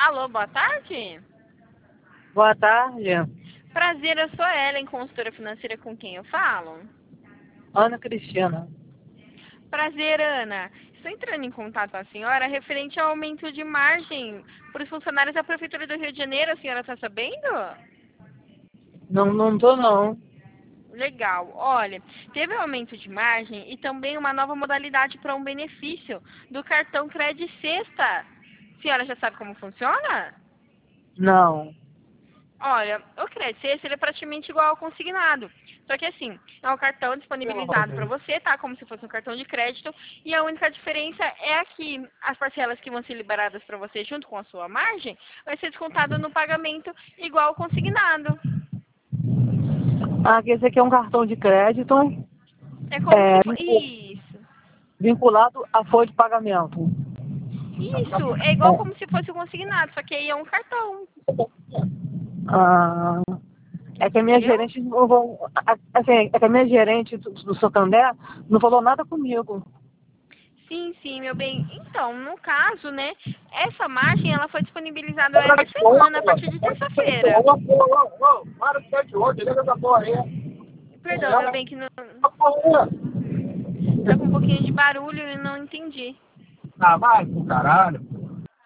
Alô, boa tarde. Boa tarde, Prazer, eu sou a Ellen, consultora financeira com quem eu falo. Ana Cristina. Prazer, Ana. Estou entrando em contato com a senhora referente ao aumento de margem para os funcionários da Prefeitura do Rio de Janeiro. A senhora está sabendo? Não tô não. Legal. Olha, teve um aumento de margem e também uma nova modalidade para um benefício do cartão Crédito Sexta. A senhora já sabe como funciona? Não. Olha, o Crédito Sexta ele é praticamente igual ao consignado. Só que assim, é um cartão disponibilizado para você, tá? Como se fosse um cartão de crédito. E a única diferença é que as parcelas que vão ser liberadas para você junto com a sua margem vai ser descontado no pagamento igual ao consignado. Ah, que esse aqui é um cartão de crédito É como se fosse... vincu- Isso. vinculado à folha de pagamento. Isso. É igual como se fosse o consignado, só que aí é um cartão. Ah, é que a minha Entendeu? gerente não vão, assim, é que a minha gerente do Santander não falou nada comigo. Sim, sim, meu bem. Então, no caso, né, essa margem ela foi disponibilizada essa semana, a partir de terça-feira. Para de de hoje, liga essa porra aí. Perdão, meu bem, que não, tá com um pouquinho de barulho e não entendi. Ah, vai pro caralho.